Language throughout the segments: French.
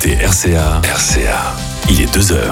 écoutez RCA. RCA, il est 2h.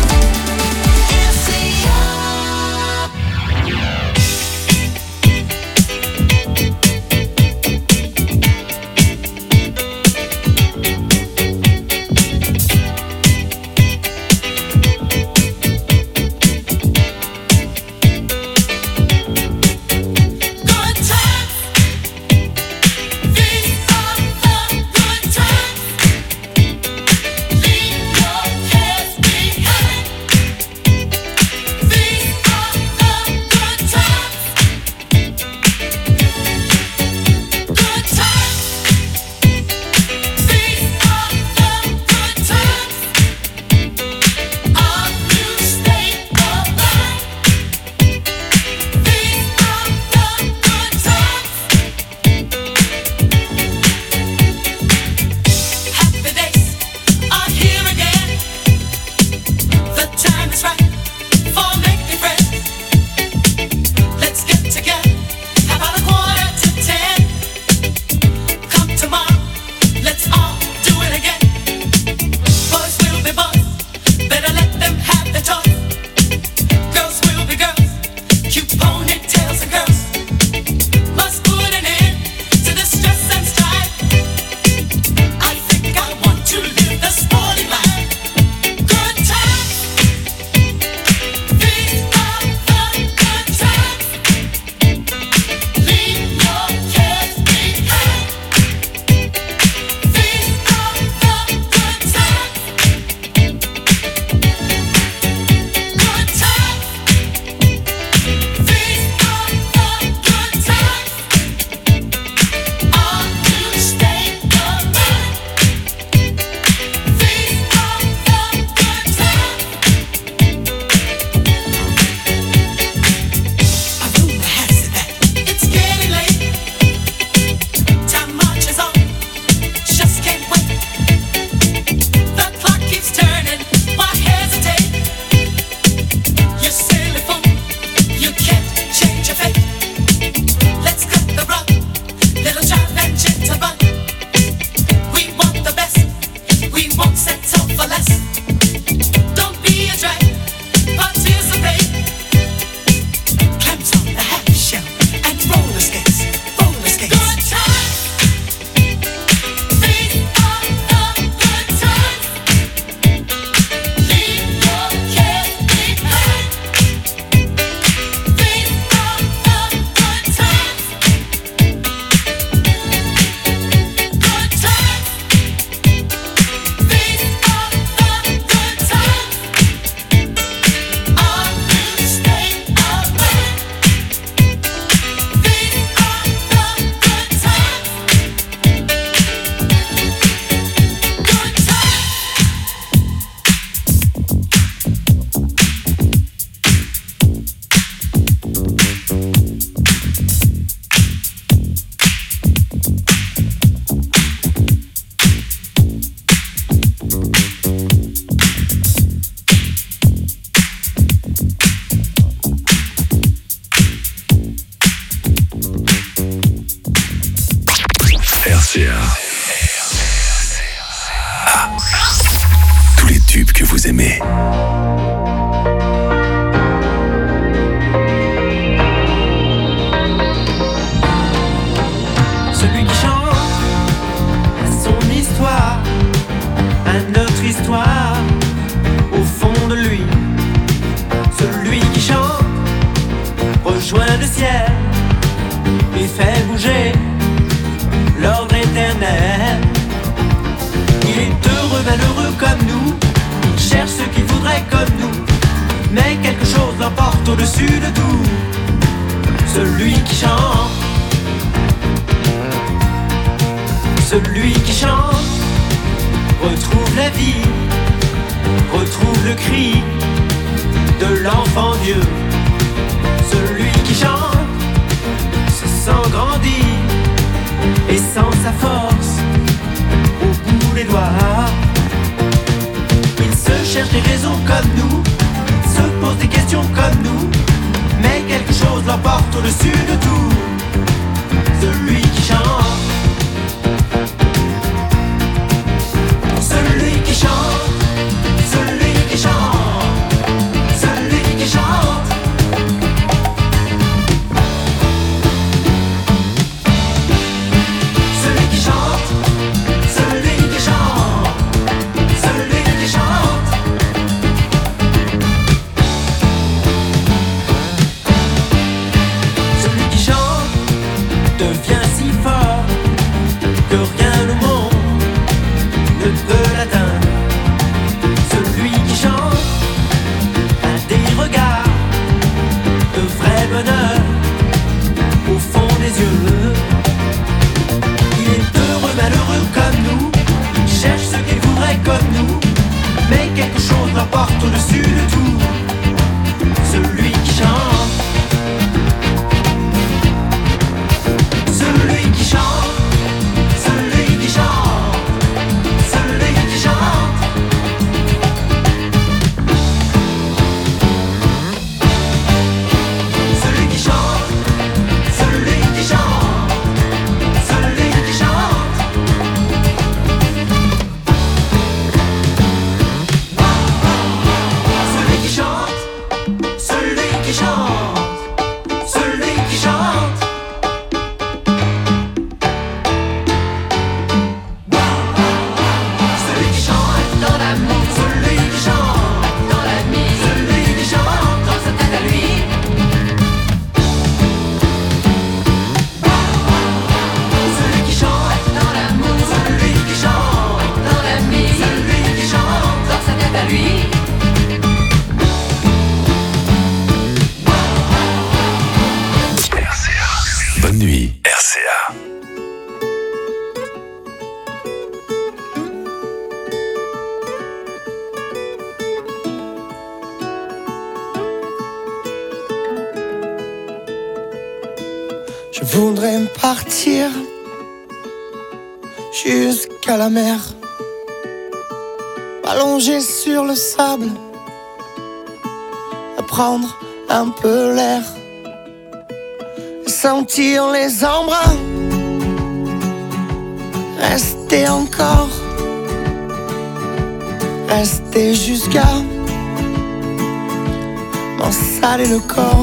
Tous les tubes que vous aimez. Celui qui chante son histoire, à notre histoire, au fond de lui. Celui qui chante rejoint le ciel et fait bouger l'ordre éternel. Il est heureux, malheureux comme nous, il cherche ce qu'il voudrait comme nous, mais quelque chose l'emporte au-dessus de tout. Celui qui chante, celui qui chante, retrouve la vie, retrouve le cri de l'enfant Dieu. Celui qui chante se sent grandir et sent sa force au bout des doigts. Il se cherche des raisons comme nous, se pose des questions comme nous, mais quelque chose l'emporte au-dessus de tout. Celui qui chante, celui qui devient si fort que rien au monde ne peut l'atteindre. Celui qui chante a des regards de vrai bonheur au fond des yeux. Il est heureux, malheureux comme nous, il cherche ce qu'il voudrait comme nous, mais quelque chose l'emporte au-dessus de tout. Celui qui chante, celui qui chante, celui qui chante, celui qui chante. Celui qui chante, celui qui chante, celui qui chante. Celui qui chante, celui qui chante, celui qui chante. Celui qui chante dans l'amour, celui qui chante dans la nuit, celui qui chante dans sa tête à lui. Celui qui chante dans l'amour, celui qui chante dans la nuit, celui qui chante dans sa tête à lui. RCA. Bonne nuit, RCA. Je voudrais partir jusqu'à la mer, m'allonger sur le sable, et prendre un peu l'air, et sentir les embruns, rester encore, rester jusqu'à m'en saler le corps.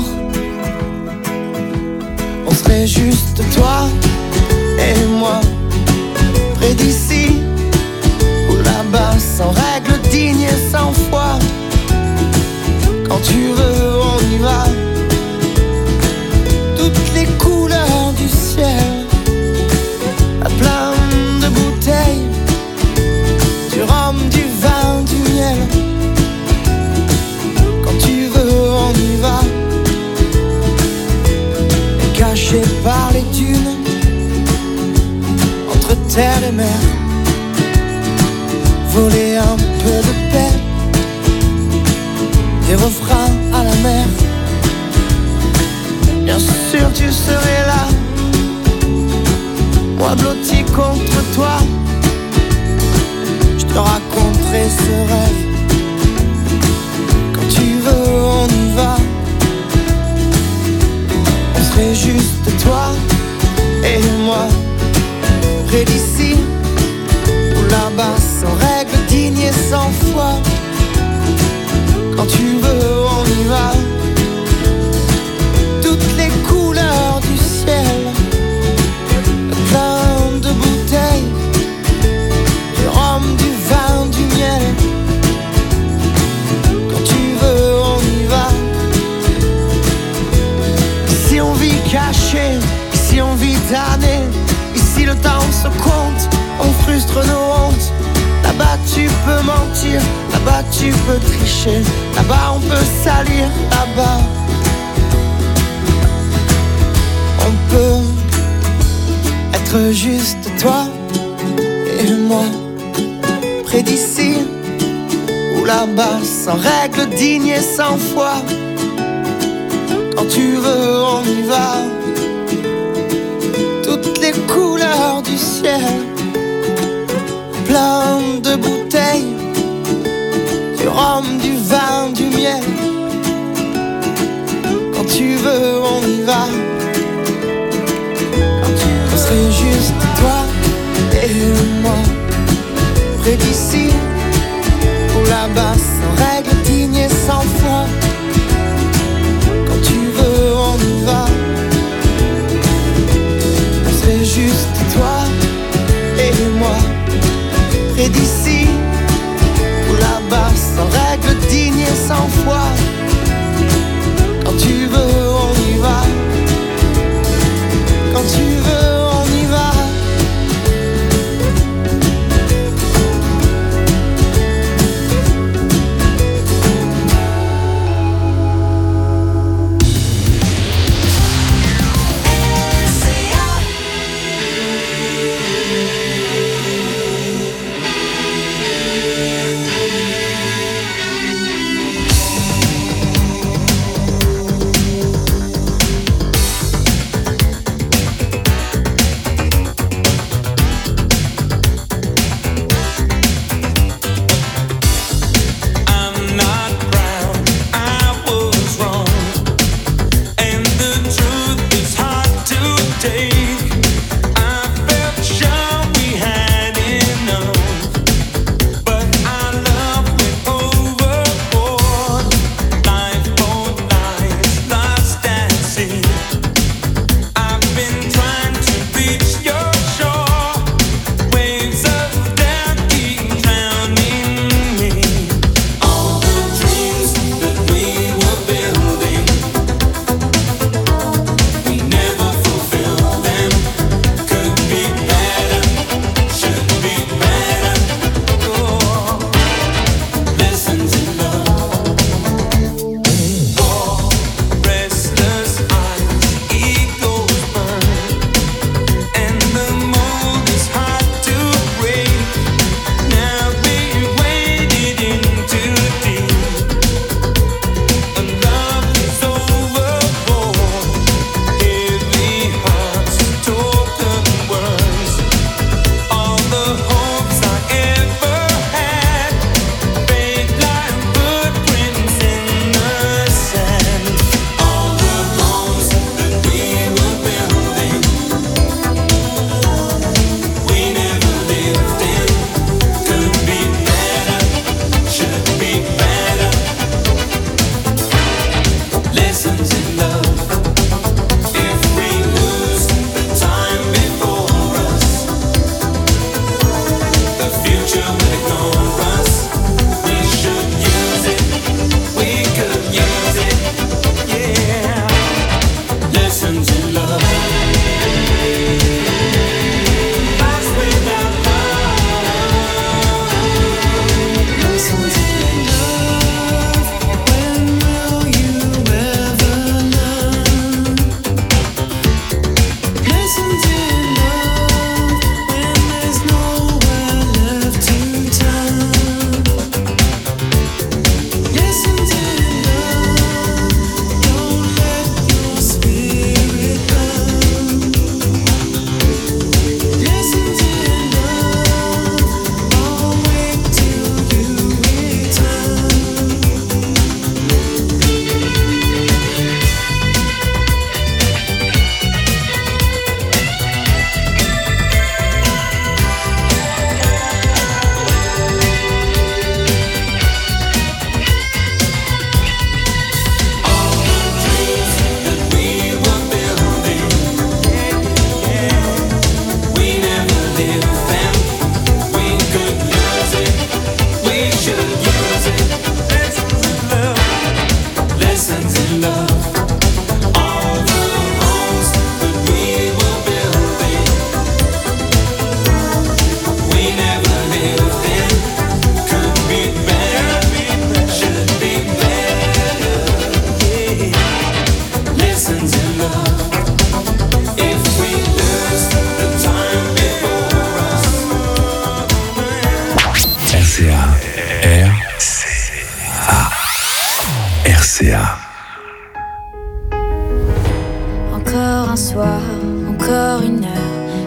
On serait juste toi et moi, près d'ici ou là-bas, sans règles dignes et sans foi. Quand tu veux, on y va. Toutes les couleurs du ciel, à plein de bouteilles, du rhum, du vin, du miel. Quand tu veux, on y va. Caché par les dunes, entre terre et mer, voler un peu de paix, des refrains à la mer. Bien sûr tu serais là, moi blotti contre toi. Je te raconterai ce rêve. Quand tu veux, on y va. C'est juste toi et moi, près d'ici ou là-bas, sans règles dignes et sans foi. Quand tu veux, on y va. Toutes les couleurs du ciel, plein de bouteilles, du rhum, du vin, du miel. Quand tu veux, on y va. Ici on vit caché, ici on vit damné. Ici le temps se compte, on frustre nos hontes. Là-bas tu peux mentir, là-bas tu peux tricher, là-bas on peut salir, là-bas on peut être juste toi et moi, près d'ici ou là-bas, sans règles dignes et sans foi. Quand tu veux, on y va. Toutes les couleurs du ciel, plein de bouteilles, du rhum, du vin, du miel. Quand tu veux, on y va. On serait juste toi et moi, près d'ici ou là-bas, sans règles dignes et sans foi. Quand tu veux, on y va. On serait juste toi et moi, près d'ici ou là-bas, sans règles dignes et sans foi. Quand tu veux, on y va. Quand tu veux.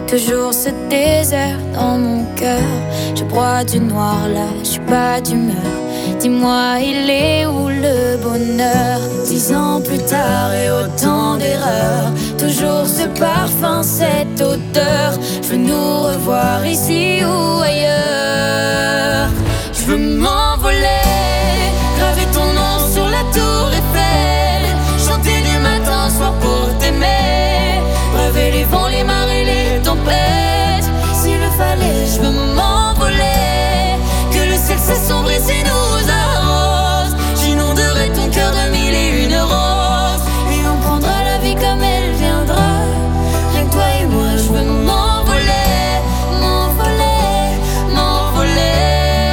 toujours ce désert dans mon cœur. Je broie du noir là, je suis pas d'humeur. Dis-moi, il est où le bonheur? 10 ans plus tard et autant d'erreurs, toujours ce parfum, cette odeur. Je veux nous revoir ici ou ailleurs. Je veux m'envoler, graver ton nom sur la tour Eiffel, chanter du matin au soir pour t'aimer, braver les vents, les marées, les tempêtes. S'il le fallait, je veux m'envoler, que le ciel s'assombrit si nous arrose. J'inonderai ton cœur de 1001 roses, et on prendra la vie comme elle viendra. Rien que toi et moi, je veux m'envoler, m'envoler, m'envoler.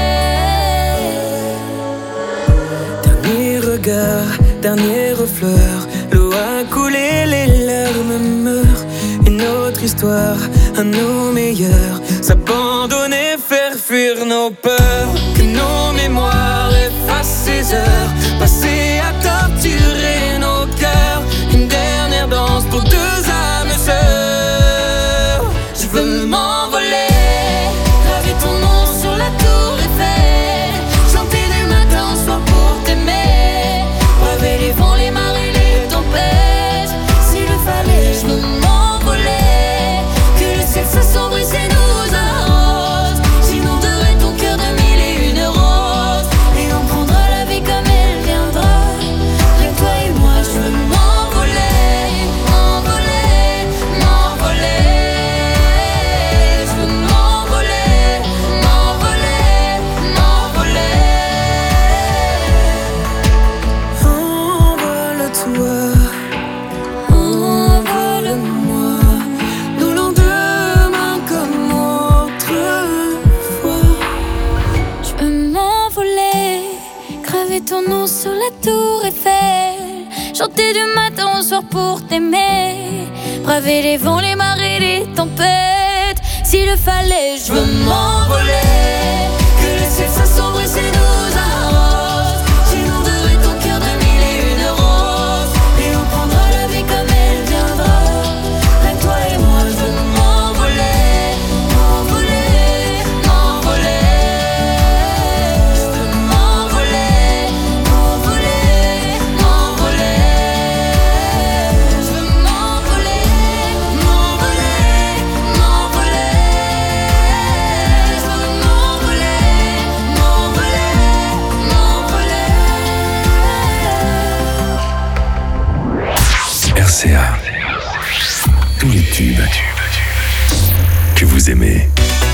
Dernier regard, dernière fleur, l'eau a coulé, les larmes meurent. Une autre histoire, à nos meilleurs, s'abandonner, faire fuir nos peurs. Que nos mémoires effacent ces heures passées à torturer nos cœurs. Une dernière danse pour deux âmes sœurs. Je veux m'envoler, graver ton nom sur la tour Eiffel, chanter du matin au soir pour t'aimer, braver les vents, les marées, les tempêtes. S'il le fallait, je veux m'envoler, que le ciel s'assombrisse et nous arrose. J'inonderai ton cœur de 1001 roses, et on prendra la vie comme elle viendra. Rien que toi et moi, je veux m'envoler, m'envoler, m'envoler. Je veux m'envoler, m'envoler, m'envoler. Envole-toi, envole-moi, nos lendemains comme autrefois. Je veux m'envoler, graver ton nom sur la tour Eiffel, chanter du matin au soir pour t'aimer, braver les vents, les marées, les tempêtes. S'il le fallait, je veux m'envoler, que le ciel s'assombrisse et nous arrose. J'inonderai ton cœur de 1001 roses, et on prendra la vie comme elle viendra. Rien que toi et moi, je veux m'envoler, m'envoler, m'envoler. Je veux m'envoler, m'envoler, m'envoler. Je veux m'envoler, m'envoler, m'envoler. Je veux m'envoler, m'envoler, m'envoler. RCA. Tous les tubes que vous aimez.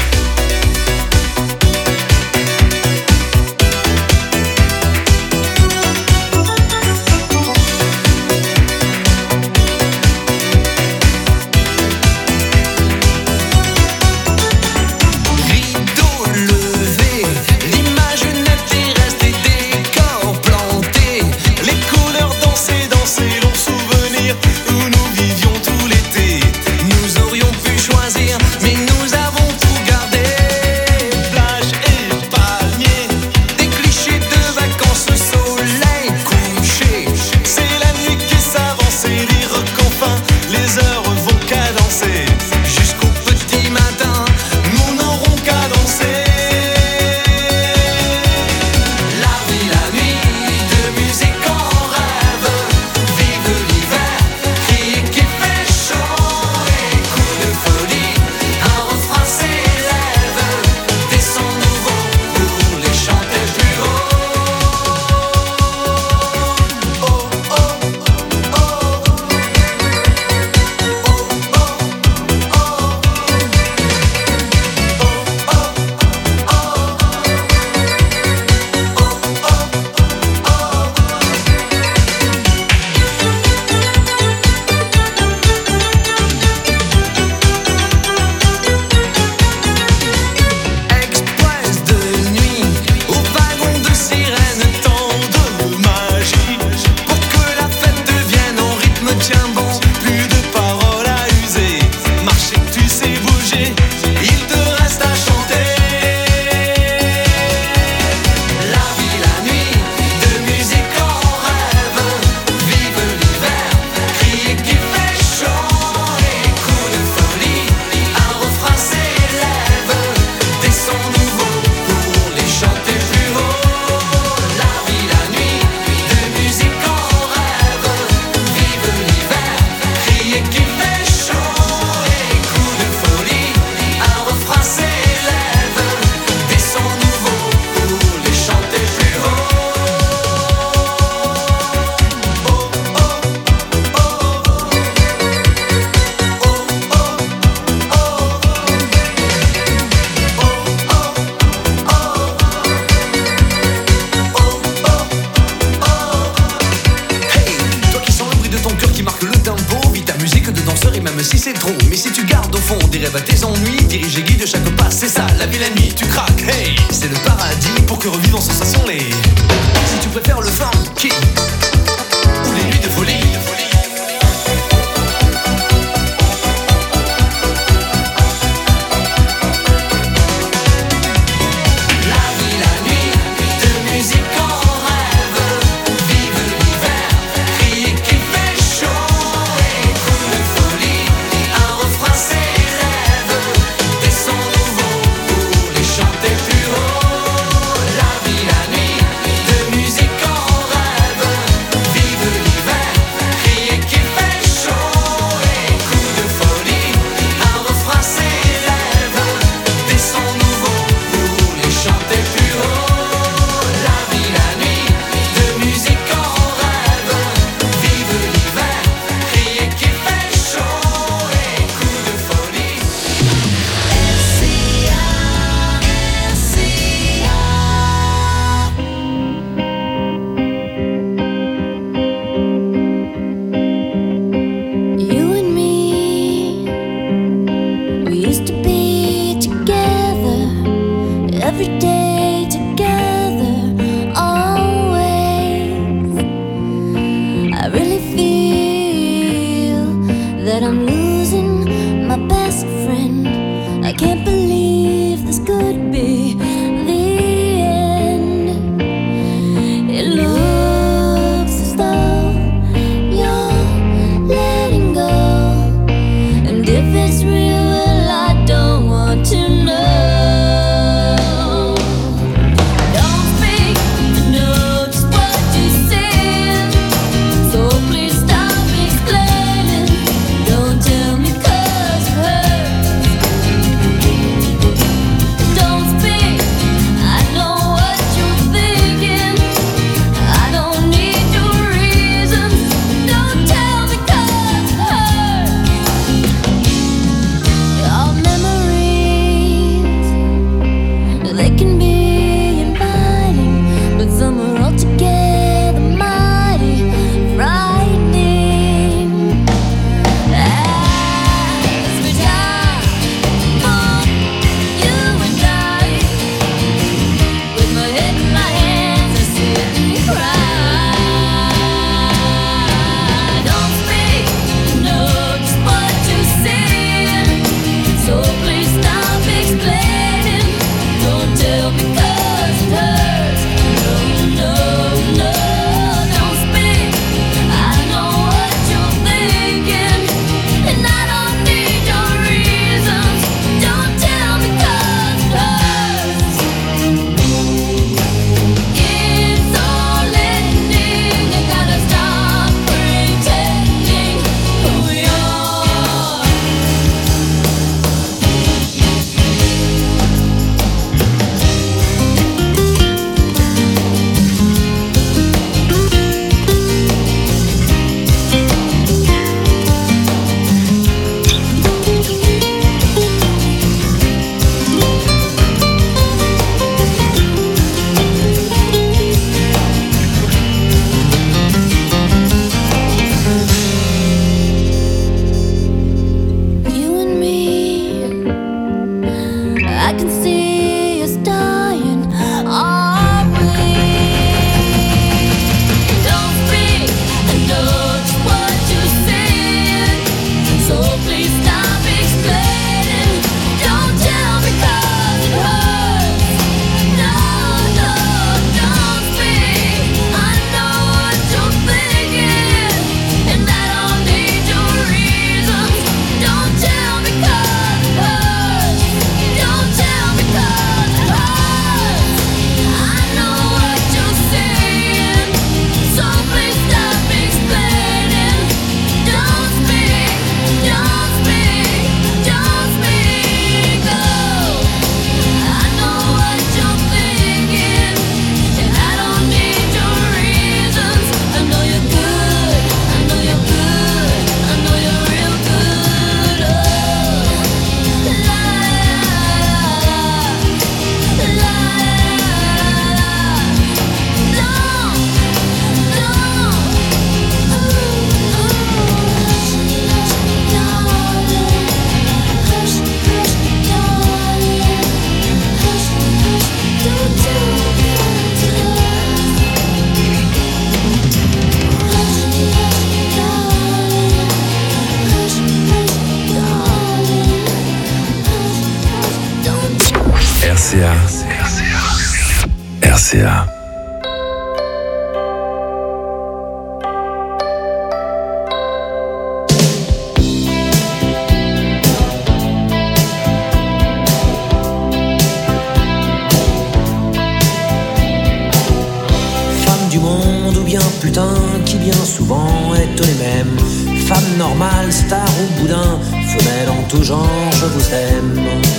Rideau levé, l'image nette est restée, décor planté, les couleurs dansées, longs souvenirs où nous vivions tout l'été. Nous aurions pu choisir, mais nous avons tout des rêves à tes ennuis, dirige et guide chaque pas, c'est ça, la vie la nuit, tu craques, hey, c'est le paradis pour que revivent en sensation les. Si tu préfères le funky ou les nuits de folie. La vie, la nuit, de musique en rêve. Vive l'hiver, RCA. RCA. Putain qui bien souvent est les mêmes. Femme normale, star ou boudin, femelle en tout genre, je vous aime.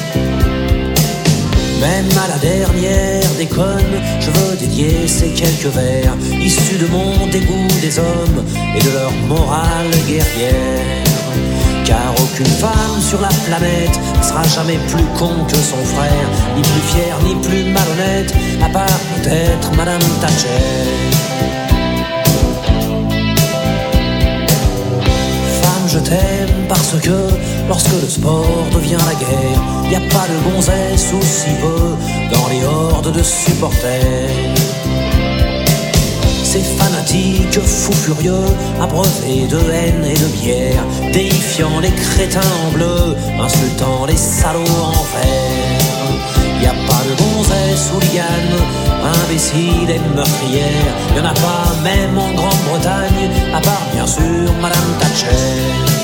Même à la dernière déconne, je veux dédier ces quelques vers issus de mon dégoût des hommes et de leur morale guerrière. Car aucune femme sur la planète sera jamais plus con que son frère, ni plus fière, ni plus malhonnête, à part peut-être Madame Thatcher. Je t'aime parce que lorsque le sport devient la guerre, y a pas de gonzesse ou si peu dans les hordes de supporters. Ces fanatiques fous furieux, abreuvés de haine et de bière, déifiant les crétins en bleu, insultant les salauds en vert. Y a pas de gonzesse ou ligane, imbécile et meurtrière, y'en a pas même en Grande-Bretagne, à part bien sûr Madame Thatcher.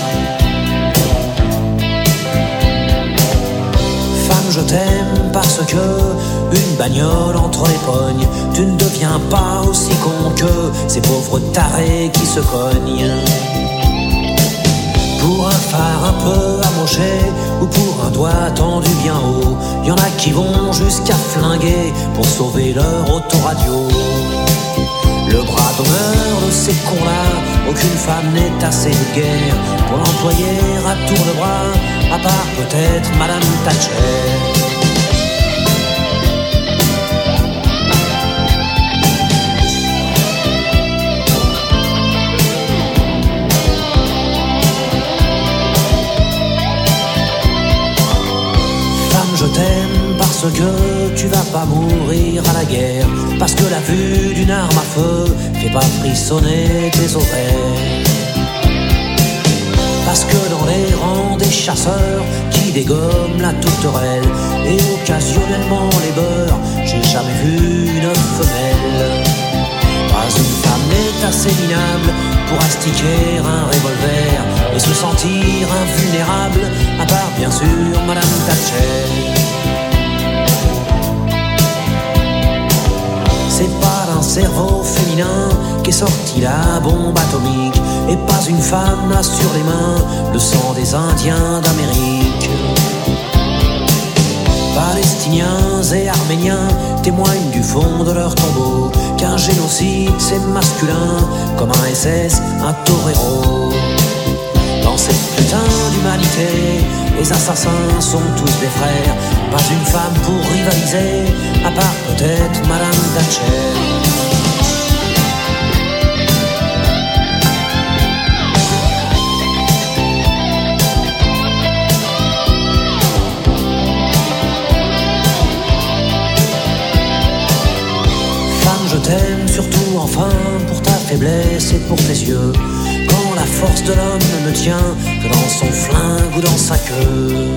Femme, je t'aime parce que une bagnole entre les pognes, tu ne deviens pas aussi con que ces pauvres tarés qui se cognent. Pour un phare un peu amoché ou pour un doigt tendu bien haut, y'en a qui vont jusqu'à flinguer pour sauver leur autoradio. Le bras d'honneur de ces cons-là, aucune femme n'est assez vulgaire pour l'employer à tour de bras, à part peut-être Madame Thatcher. Je t'aime parce que tu vas pas mourir à la guerre, parce que la vue d'une arme à feu fait pas frissonner tes ovaires, parce que dans les rangs des chasseurs qui dégomment la tourterelle et occasionnellement les beurres, j'ai jamais vu une femelle. Pas une femme n'est assez minable pour astiquer un revolver et se sentir invulnérable, à part bien sûr Madame Thatcher. C'est pas d'un cerveau féminin qu'est sortie la bombe atomique, et pas une femme n'a sur les mains le sang des Indiens d'Amérique. Palestiniens et Arméniens témoignent du fond de leur tombeau qu'un génocide c'est masculin, comme un SS, un torero. Dans cette putain d'humanité, les assassins sont tous des frères, pas une femme pour rivaliser, à part peut-être Madame Thatcher. Je t'aime surtout enfin pour ta faiblesse et pour tes yeux, quand la force de l'homme ne tient que dans son flingue ou dans sa queue.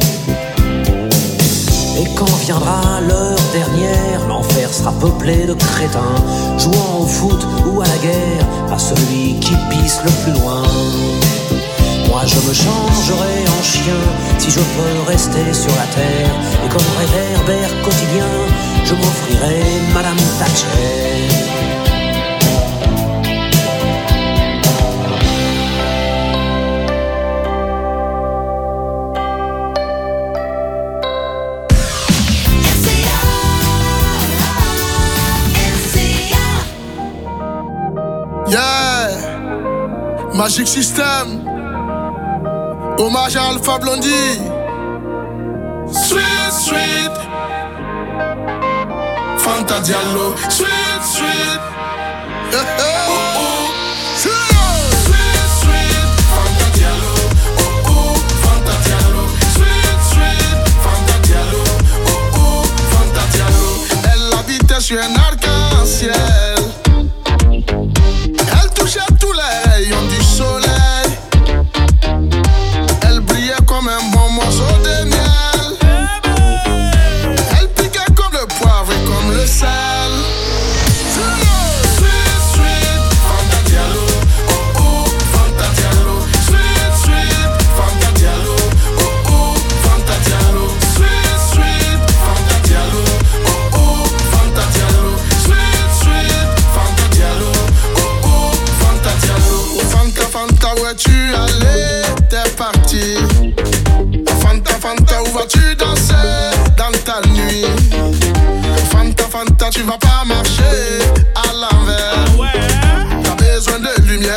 Et quand viendra l'heure dernière, l'enfer sera peuplé de crétins, jouant au foot ou à la guerre, à celui qui pisse le plus loin. Moi je me changerai en chien si je peux rester sur la terre, et comme réverbère quotidien, je m'offrirai Madame Thatcher. Yeah, Magic System, hommage à Alpha Blondie. Sweet, sweet Fanta Diallo, sweet, sweet. Oh, oh. Sweet, sweet Fanta Diallo, oh, oh. Fanta Diallo, sweet, sweet Fanta Diallo, oh, oh. Fanta Diallo. Elle habitait sur un arc-en-ciel. Elle touchait tous les rayons du soleil. Elle brillait comme un bon morceau de miel. Elle piquait comme tu vas pas marcher à l'envers. T'as besoin de lumière.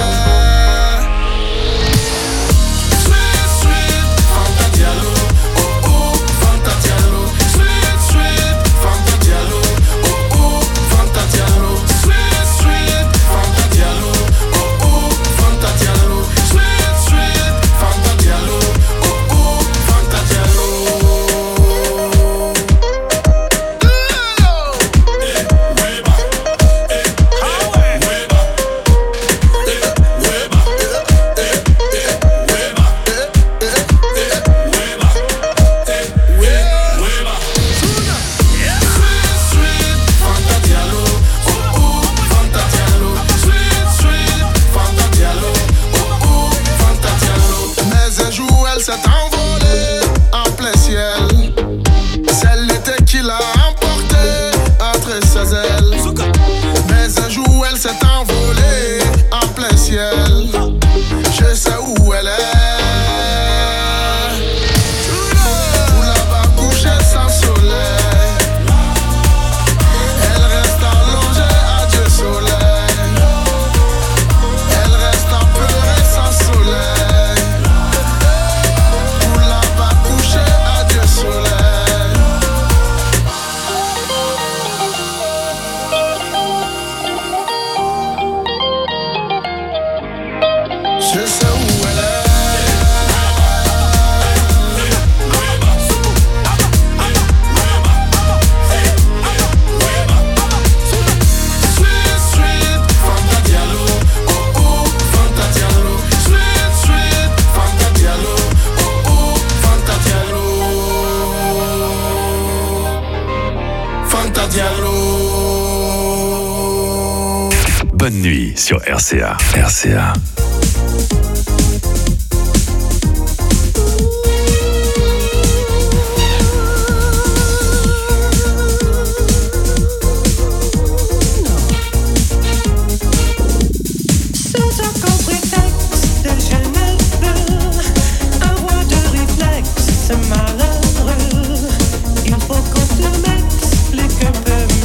Bonne nuit sur RCA. RCA.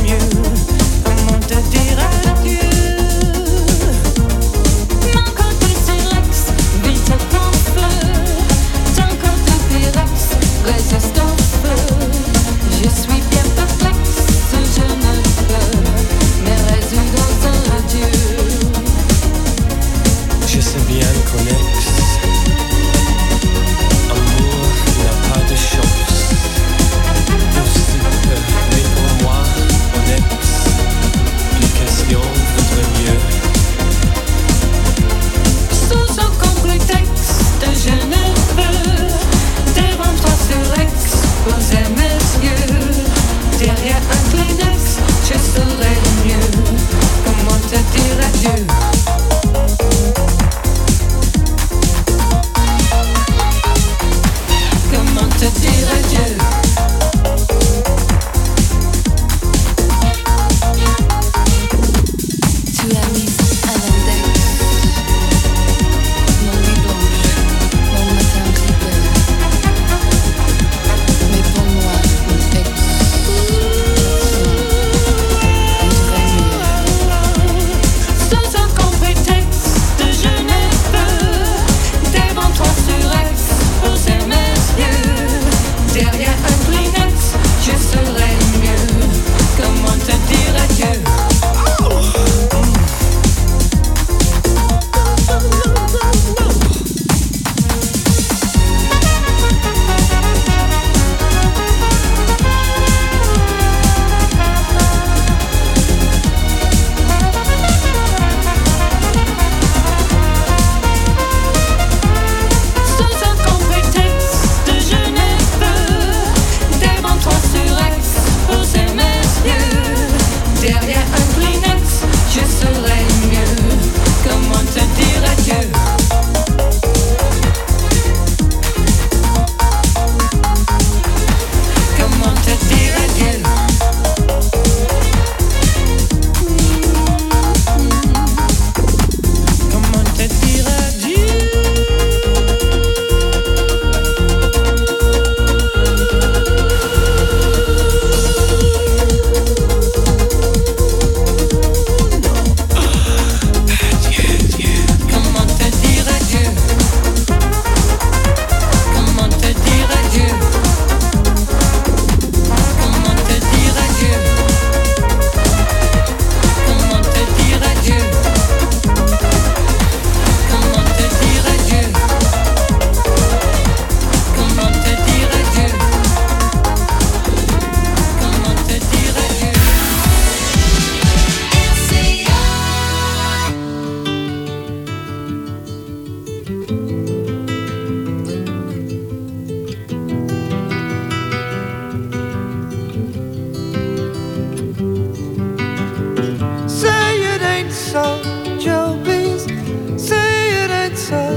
Quand so, Joe, please say it ain't so.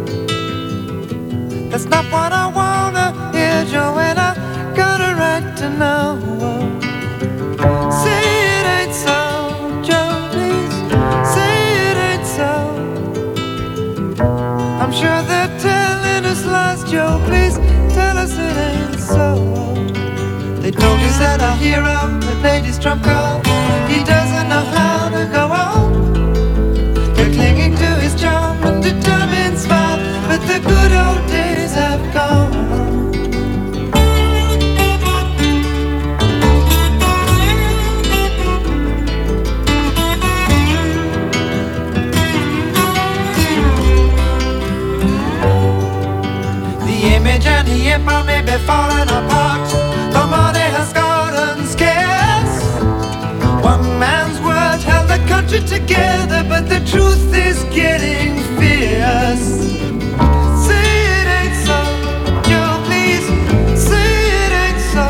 That's not what I wanna hear, Joe, and I got a right to know. Say it ain't so, Joe, please say it ain't so. I'm sure they're telling us lies, Joe, please tell us it ain't so. They told us that our hero had played his trump card. He doesn't know how to go on. They're clinging to his charm and determined smile, but the good old days have gone. The image and the empire may be falling apart. The money has gotten scarce. One man's word held the country together, but the truth is getting fierce. Say it ain't so, Joe, please say it ain't so.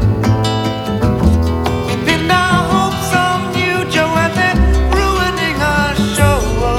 We pinned our hopes on you, Joe, and they're ruining our show.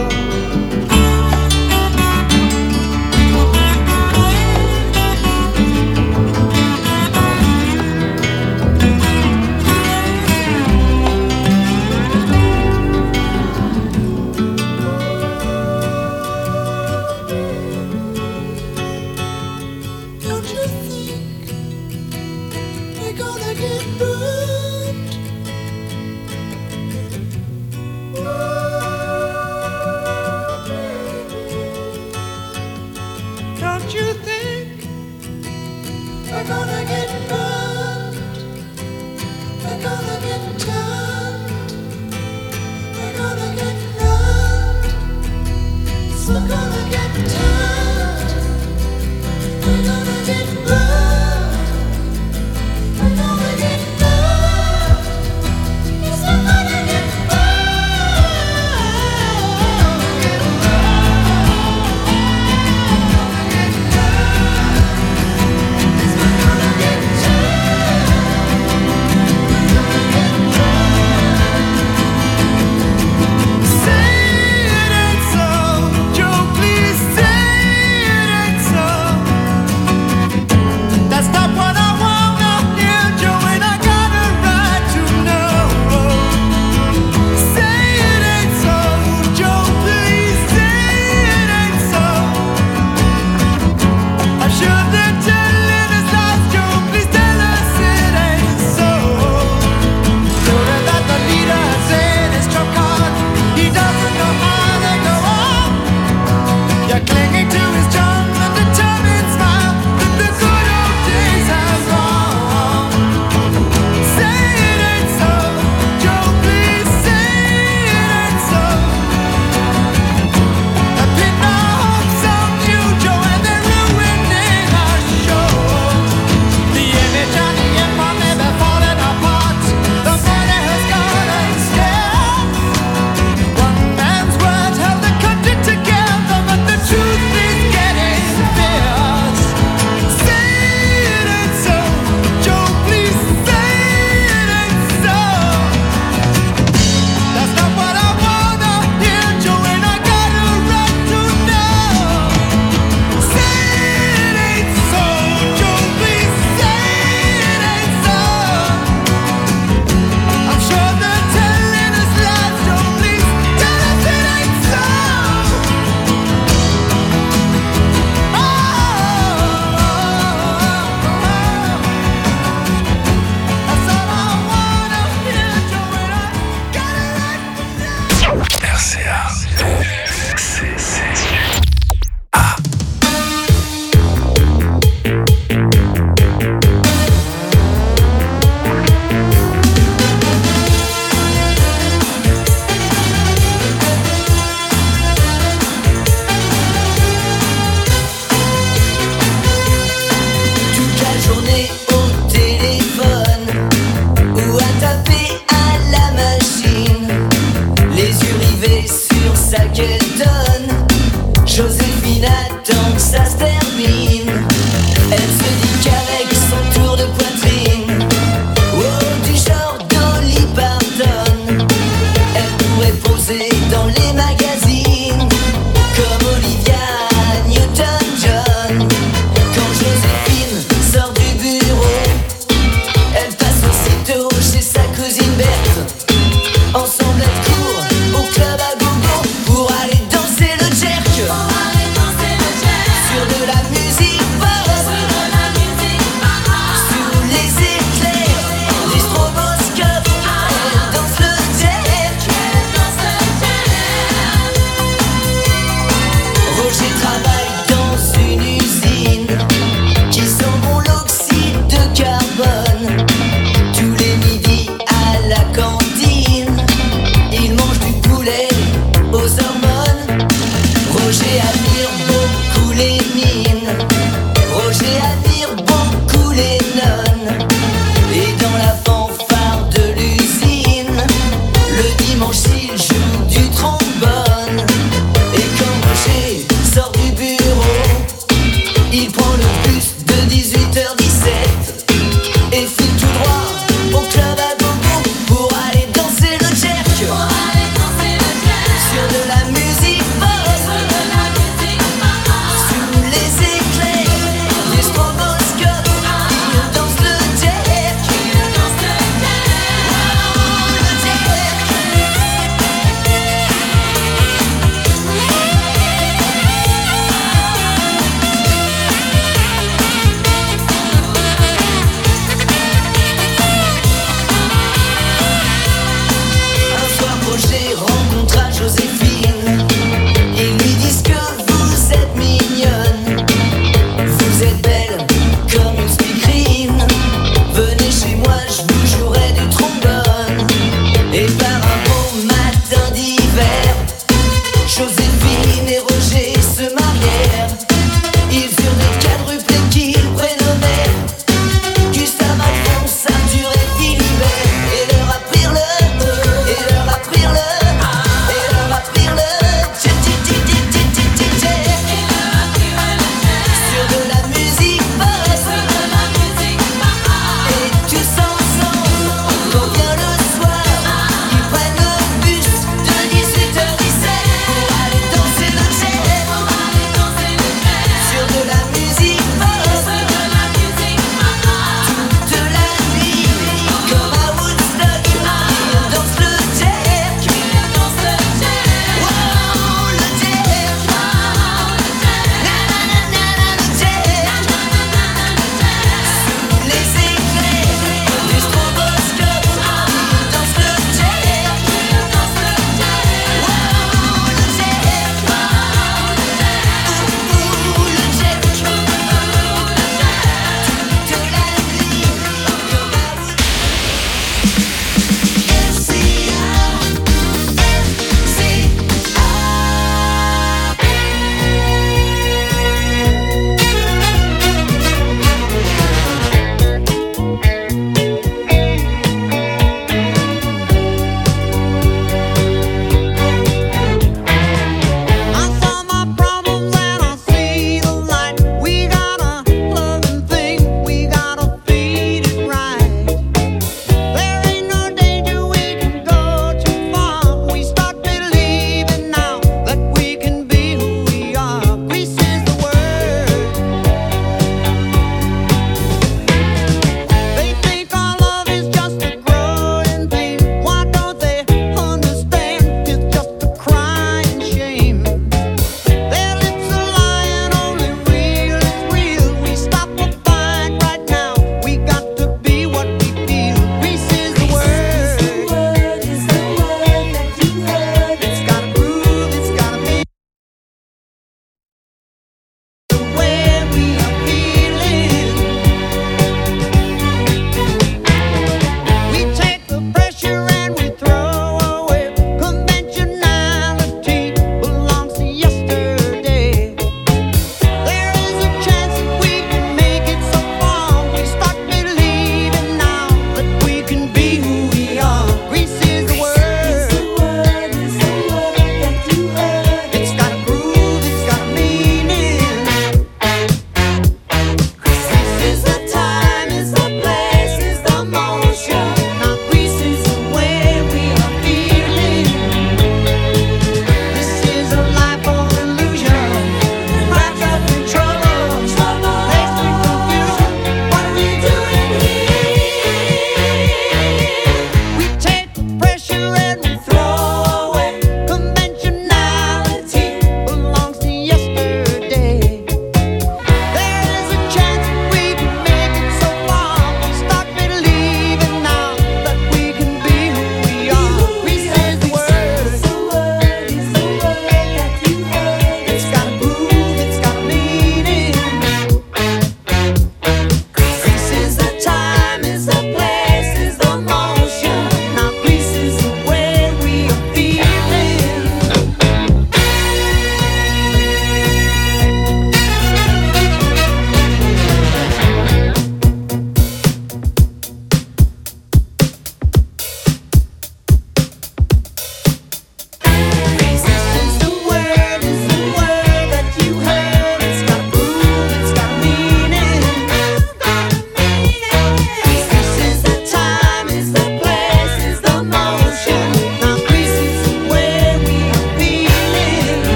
Don't you think we're gonna get burned? We're gonna get turned. We're gonna get learned. So we're gonna get turned. We're gonna get burned. We're gonna get turned.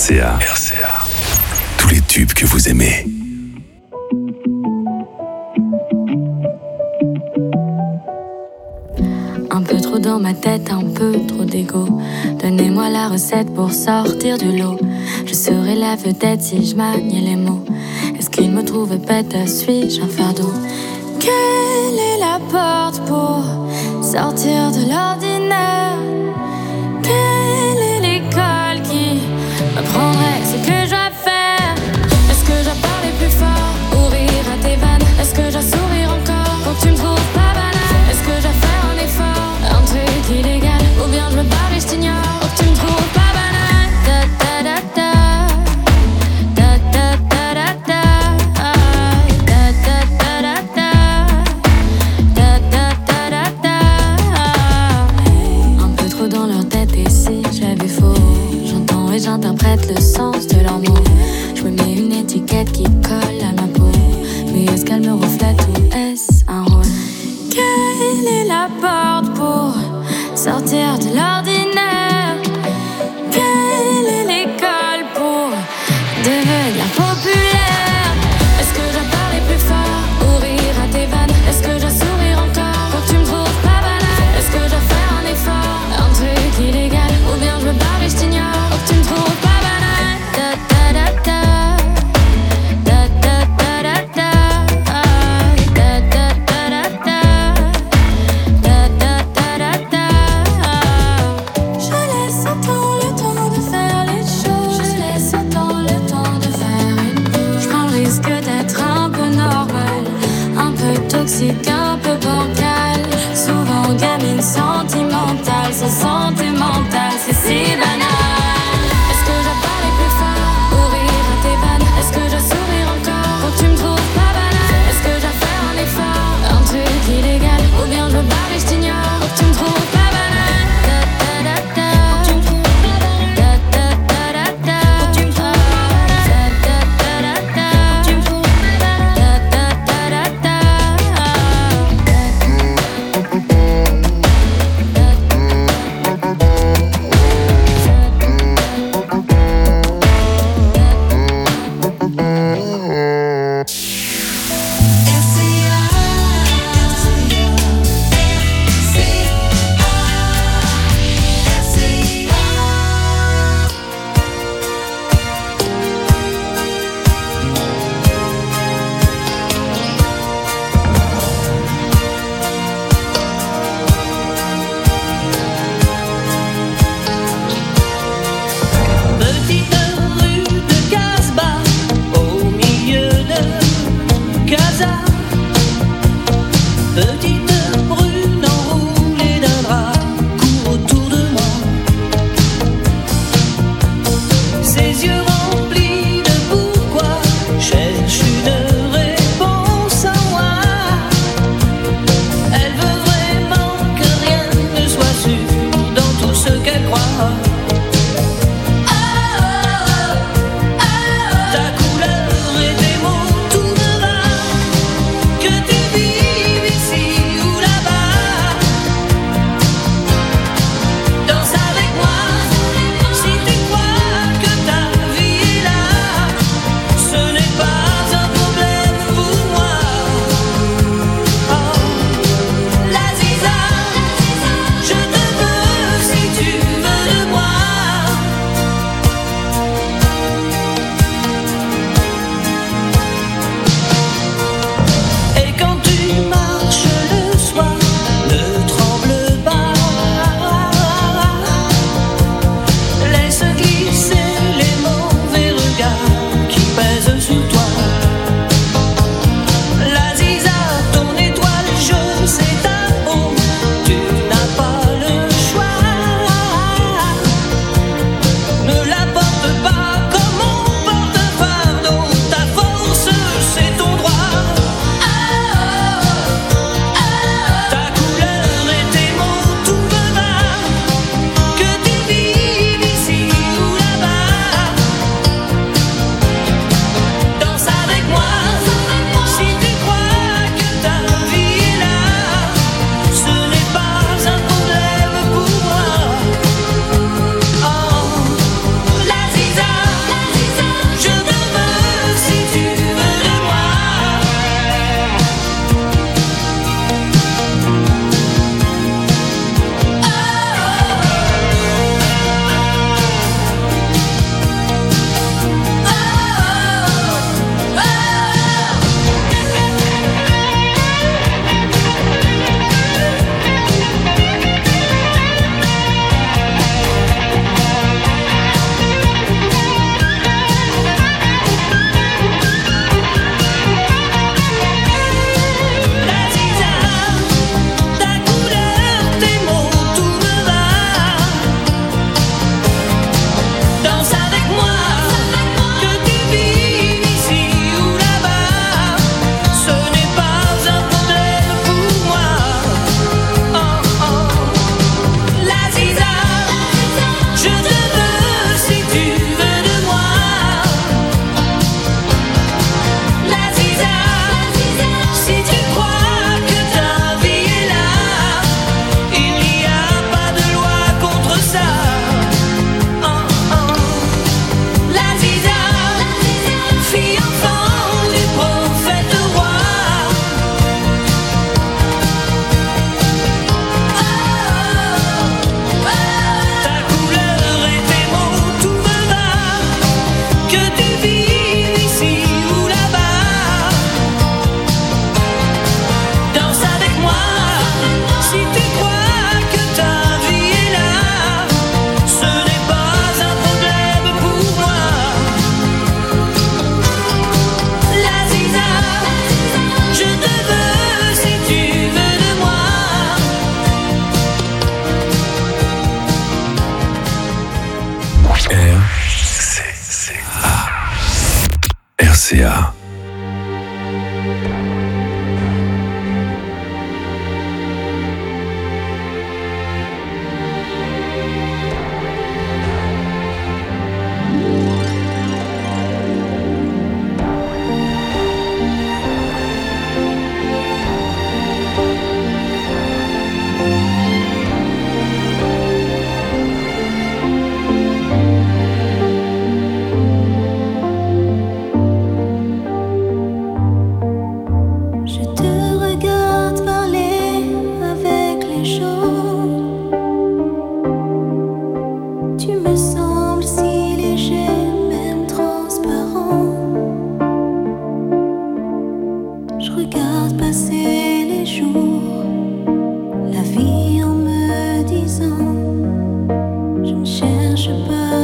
RCA. Tous les tubes que vous aimez. Un peu trop dans ma tête, un peu trop d'ego. Donnez-moi la recette pour sortir du lot. Je serai la vedette si je maniais les mots. Est-ce qu'il me trouve bête, suis-je un fardeau? Quelle est la porte pour sortir de l'ordinaire? Quelle est l'école qui m'apprendrait ce que je dois faire? Est-ce que je dois parler plus fort ou rire à tes vannes? Est-ce que je dois sourire encore pour que tu me trouves pas banale? Est-ce que je dois faire un effort, un truc illégal? Ou bien je me barre et je t'ignore pour que tu me trouves pas banale? Da da da da. Da da da da da. Da da da da da. Da da da da da. Un peu trop dans leur tête et si j'avais faux, j'entends et j'interprète le sens de leurs mots. Je me mets une étiquette qui colle à ma peau. Mais est-ce qu'elle me reflète ou est-ce un rôle? Quelle est la porte pour sortir de l'ordinaire? Quelle est l'école pour devenir populaire? Est-ce que je dois parler plus fort ou rire à tes vannes? Est-ce que je dois sourire encore pour que tu me trouves pas banale? Est-ce que je dois faire un effort, un truc illégal? Ou bien je me barre et je t'ignore pour que tu me trouves pas banale? Da da da da. Da da da da da. Da da da da da. Da da da da da. rvvs.ca. Je ne cherche pas